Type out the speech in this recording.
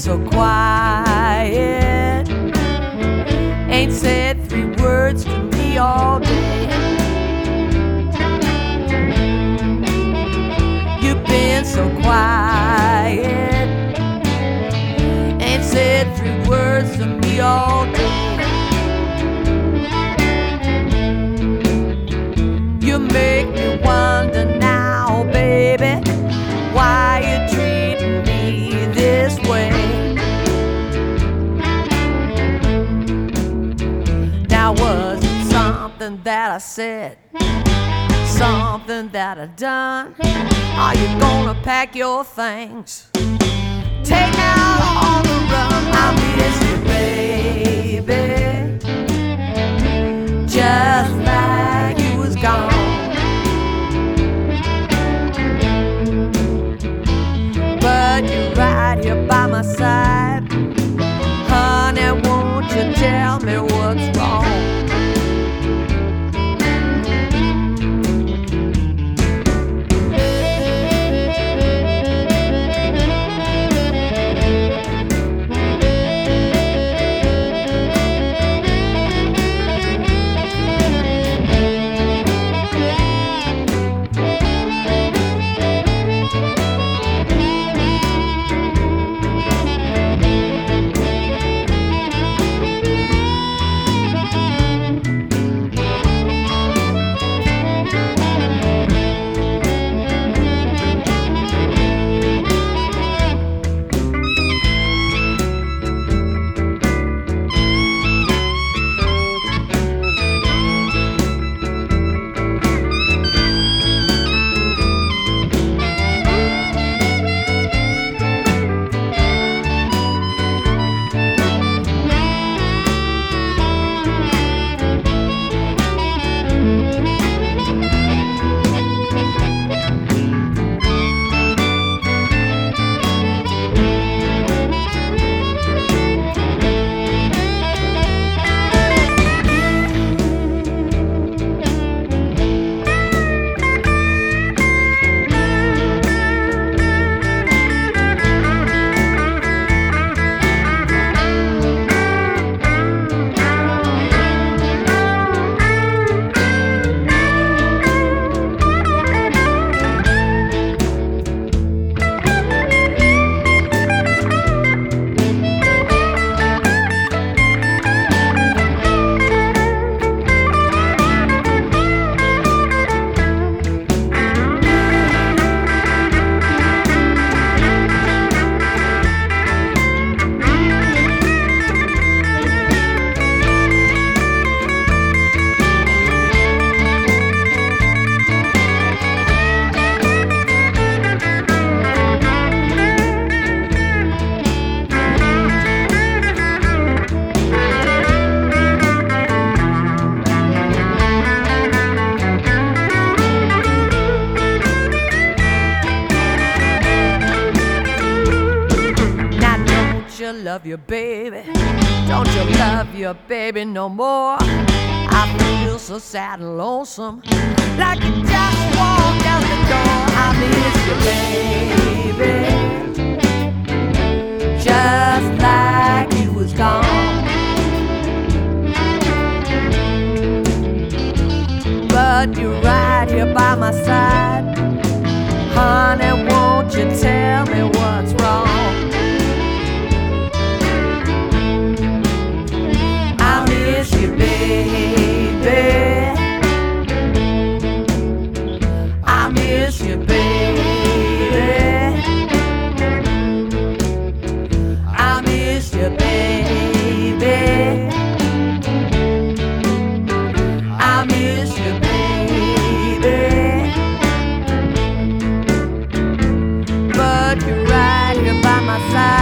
so quiet, ain't said 3 words to me all day. You've been so quiet, ain't said 3 words to me all day. You make me wonder now, baby, why you treating me this way. Now was it something that I said, something that I done? Are you gonna pack your things, take out on the run? I miss you, baby, just like you was gone. But you're right here by my side, honey, won't you tell me what's wrong? Love you, baby, don't you love your baby no more? I feel so sad and lonesome, like you just walked out the door. I miss you, baby, just like you was gone. But you're right here by my side, honey, won't you tell me what's wrong? I miss you, baby, I miss you, baby, I miss you, baby, I miss you, baby. But you're right here by my side.